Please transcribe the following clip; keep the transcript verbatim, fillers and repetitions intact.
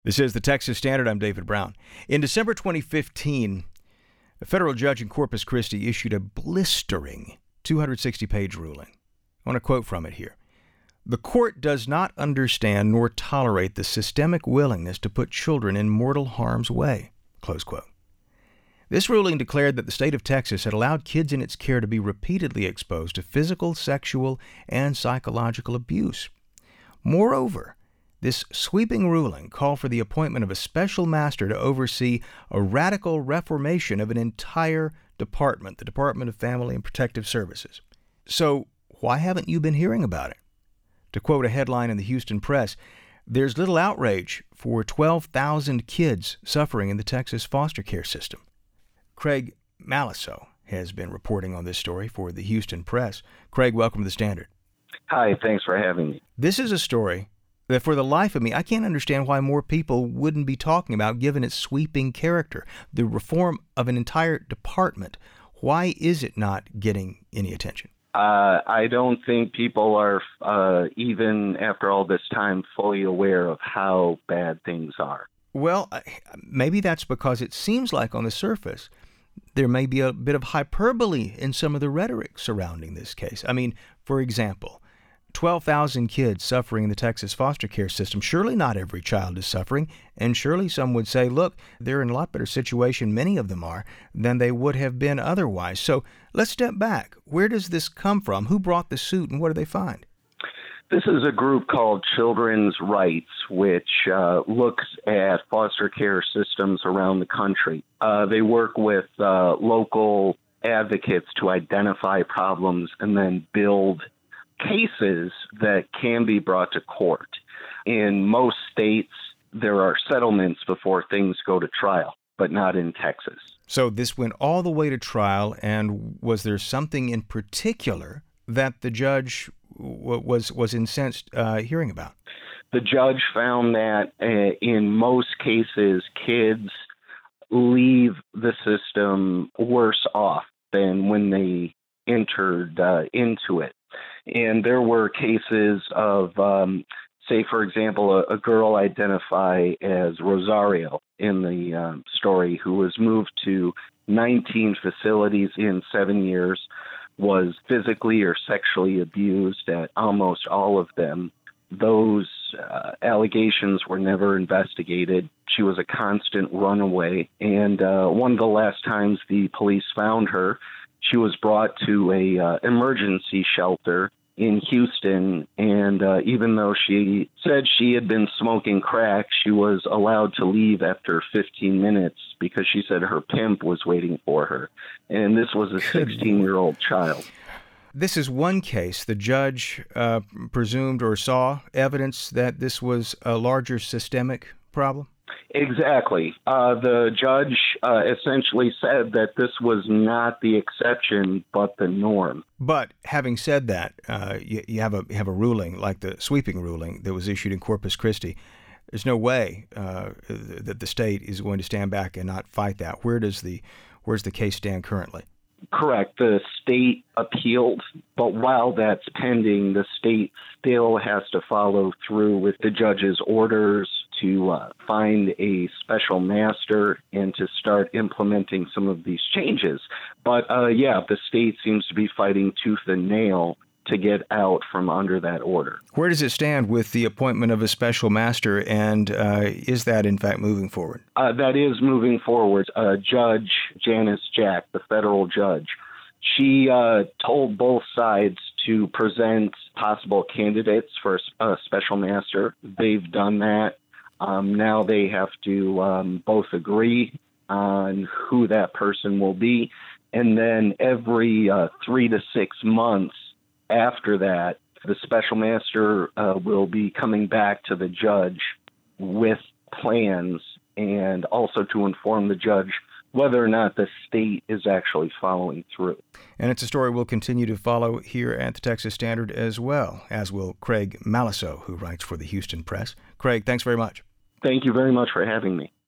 This is the Texas Standard. I'm David Brown. In December twenty fifteen, a federal judge in Corpus Christi issued a blistering two hundred sixty page ruling. I want to quote from it here. "The court does not understand nor tolerate the systemic willingness to put children in mortal harm's way." Close quote. This ruling declared that the state of Texas had allowed kids in its care to be repeatedly exposed to physical, sexual, and psychological abuse. Moreover, this sweeping ruling called for the appointment of a special master to oversee a radical reformation of an entire department, the Department of Family and Protective Services. So why haven't you been hearing about it? To quote a headline in the Houston Press, "There's little outrage for twelve thousand kids suffering in the Texas foster care system." Craig Malisoe has been reporting on this story for the Houston Press. Craig, welcome to the Standard. Hi, thanks for having me. This is a story that for the life of me, I can't understand why more people wouldn't be talking about, given its sweeping character. The reform of an entire department. Why is it not getting any attention? Uh, I don't think people are, uh, even after all this time, fully aware of how bad things are. Well, maybe that's because it seems like on the surface there may be a bit of hyperbole in some of the rhetoric surrounding this case. I mean, for example, twelve thousand kids suffering in the Texas foster care system. Surely not every child is suffering, and surely some would say, look, they're in a lot better situation, many of them are, than they would have been otherwise. So let's step back. Where does this come from? Who brought the suit, and what do they find? This is a group called Children's Rights, which uh, looks at foster care systems around the country. Uh, they work with uh, local advocates to identify problems and then build cases that can be brought to court. In most states, there are settlements before things go to trial, but not in Texas. So this went all the way to trial, and was there something in particular that the judge w- was was incensed uh, hearing about? The judge found that uh, in most cases, kids leave the system worse off than when they entered uh, into it. And there were cases of, um, say, for example, a, a girl identified as Rosario in the um, story who was moved to nineteen facilities in seven years, was physically or sexually abused at almost all of them. Those uh, allegations were never investigated. She was a constant runaway. And uh, one of the last times the police found her, she was brought to a uh, emergency shelter in Houston, and uh, even though she said she had been smoking crack, she was allowed to leave after fifteen minutes because she said her pimp was waiting for her. And this was a sixteen-year-old child. This is one case. The judge uh, presumed or saw evidence that this was a larger systemic problem? Exactly. Uh, the judge uh, essentially said that this was not the exception, but the norm. But having said that, uh, you, you have a you have a ruling like the sweeping ruling that was issued in Corpus Christi. There's no way uh, that the state is going to stand back and not fight that. Where does the where's the case stand currently? Correct. The state appealed, but while that's pending, the state still has to follow through with the judge's orders to uh, find a special master and to start implementing some of these changes. But uh, yeah, the state seems to be fighting tooth and nail to get out from under that order. Where does it stand with the appointment of a special master, and uh, is that in fact moving forward? Uh, that is moving forward. Uh, Judge Janice Jack, the federal judge, she uh, told both sides to present possible candidates for a special master. They've done that. Um, now they have to um, both agree on who that person will be, and then every uh, three to six months after that, the special master uh, will be coming back to the judge with plans and also to inform the judge whether or not the state is actually following through. And it's a story we'll continue to follow here at the Texas Standard as well, as will Craig Malisoe, who writes for the Houston Press. Craig, thanks very much. Thank you very much for having me.